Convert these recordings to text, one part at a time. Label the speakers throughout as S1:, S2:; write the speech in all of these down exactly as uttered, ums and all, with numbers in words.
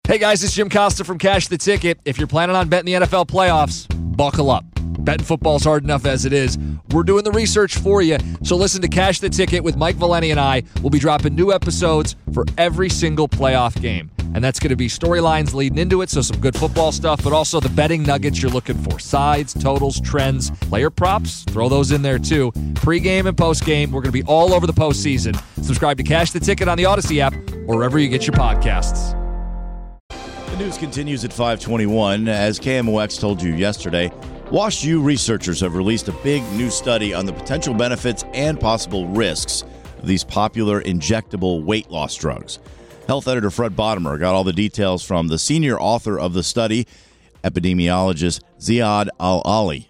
S1: Hey guys, it's Jim Costa from Cash the Ticket. If you're planning on betting the N F L playoffs, buckle up. Betting football's hard enough as it is. We're doing the research for you. So listen to Cash the Ticket with Mike Valeni and I. We'll be dropping new episodes for every single playoff game. And that's going to be storylines leading into it, so some good football stuff, but also the betting nuggets you're looking for. Sides, totals, trends, player props, throw those in there too. Pre-game and post-game, we're going to be all over the postseason. Subscribe to Cash the Ticket on the Odyssey app or wherever you get your podcasts.
S2: The news continues at five twenty-one. As K M O X told you yesterday, WashU researchers have released a big new study on the potential benefits and possible risks of these popular injectable weight loss drugs. Health editor Fred Bodemer got all the details from the senior author of the study, epidemiologist Ziad Al-Ali.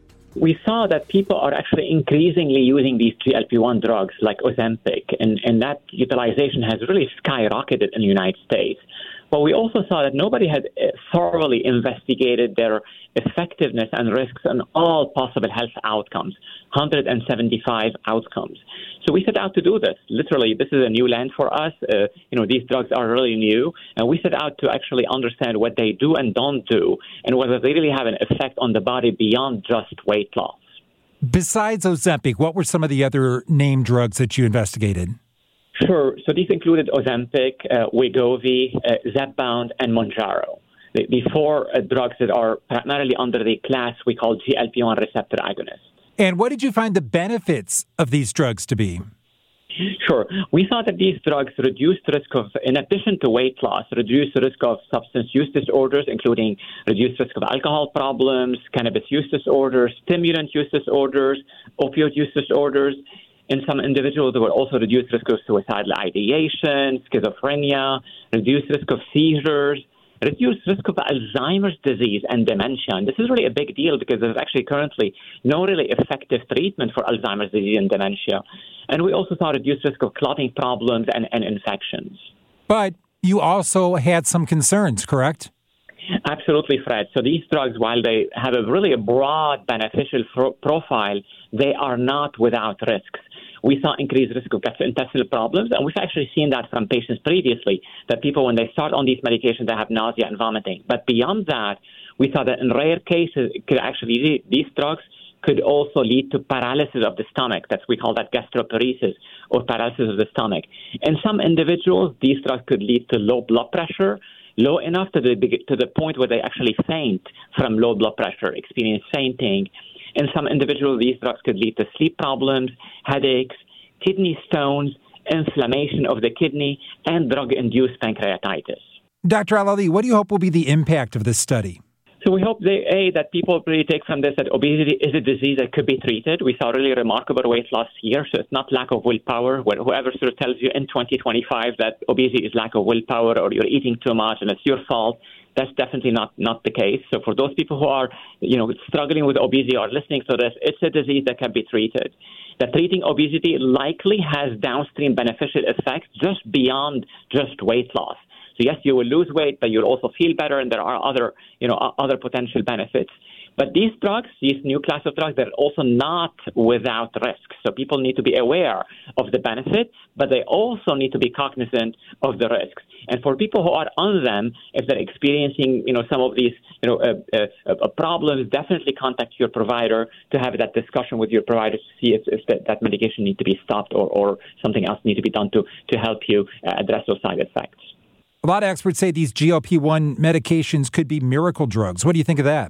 S3: We saw that people are actually increasingly using these G L P one drugs like Ozempic, and, and that utilization has really skyrocketed in the United States. But we also saw that nobody had thoroughly investigated their effectiveness and risks on all possible health outcomes, one hundred seventy-five outcomes. So we set out to do this. Literally, this is a new land for us. Uh, you know, these drugs are really new, and we set out to actually understand what they do and don't do, and whether they really have an effect on the body beyond just weight loss.
S4: Besides Ozempic, what were some of the other named drugs that you investigated?
S3: Sure. So these included Ozempic, uh, Wegovy, uh, Zepbound, and Mounjaro. The, the four uh, drugs that are primarily under the class we call G L P one receptor agonists.
S4: And what did you find the benefits of these drugs to be?
S3: Sure. We saw that these drugs reduced risk of, in addition to weight loss, reduced the risk of substance use disorders, including reduced risk of alcohol problems, cannabis use disorders, stimulant use disorders, opioid use disorders. In some individuals, there were also reduced risk of suicidal ideation, schizophrenia, reduced risk of seizures, reduced risk of Alzheimer's disease and dementia. And this is really a big deal because there's actually currently no really effective treatment for Alzheimer's disease and dementia. And we also saw reduced risk of clotting problems and, and infections.
S4: But you also had some concerns, correct?
S3: Absolutely, Fred. So these drugs, while they have a really a broad beneficial pro- profile, they are not without risks. We saw increased risk of gastrointestinal problems, and we've actually seen that from patients previously, that people, when they start on these medications, they have nausea and vomiting. But beyond that, we saw that in rare cases, it could actually these drugs could also lead to paralysis of the stomach. That's we call that gastroparesis, or paralysis of the stomach. In some individuals, these drugs could lead to low blood pressure, low enough to the to the point where they actually faint from low blood pressure, experience fainting. In some individuals, these drugs could lead to sleep problems, headaches, kidney stones, inflammation of the kidney, and drug-induced pancreatitis.
S4: Doctor Al-Ali, what do you hope will be the impact of this study?
S3: So we hope, they, A, that people really take from this that obesity is a disease that could be treated. We saw really remarkable weight loss here, so it's not lack of willpower. Whoever sort of tells you in twenty twenty-five that obesity is lack of willpower or you're eating too much and it's your fault, that's definitely not, not the case. So for those people who are, you know, struggling with obesity or listening to this, it's a disease that can be treated. That treating obesity likely has downstream beneficial effects just beyond just weight loss. So yes, you will lose weight, but you'll also feel better, and there are other, you know, other potential benefits. But these drugs, these new class of drugs, they're also not without risks. So people need to be aware of the benefits, but they also need to be cognizant of the risks. And for people who are on them, if they're experiencing, you know, some of these, you know, uh, uh, uh, problems, definitely contact your provider to have that discussion with your provider to see if, if that, that medication needs to be stopped or, or something else needs to be done to, to help you uh, address those side effects.
S4: A lot of experts say these G L P one medications could be miracle drugs. What do you think of that?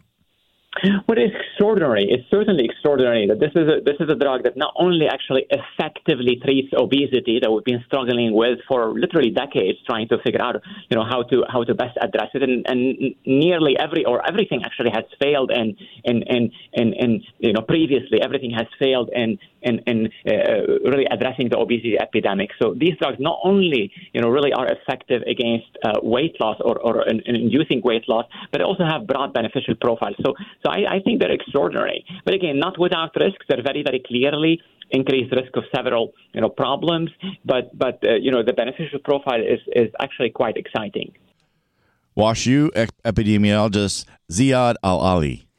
S3: What is extraordinary, it's certainly extraordinary that this is a, this is a drug that not only actually effectively treats obesity that we've been struggling with for literally decades, trying to figure out, you know, how to how to best address it, and, and nearly every or everything actually has failed, and in in in, in you know previously everything has failed in in, in uh, really addressing the obesity epidemic. So these drugs not only you know really are effective against uh, weight loss or or in, in inducing weight loss, but also have broad beneficial profiles. So So I, I think they're extraordinary. But again, not without risks. They're very, very clearly increased risk of several, you know, problems. But, but uh, you know, the beneficial profile is, is actually quite exciting.
S2: WashU epidemiologist Ziad Al-Ali.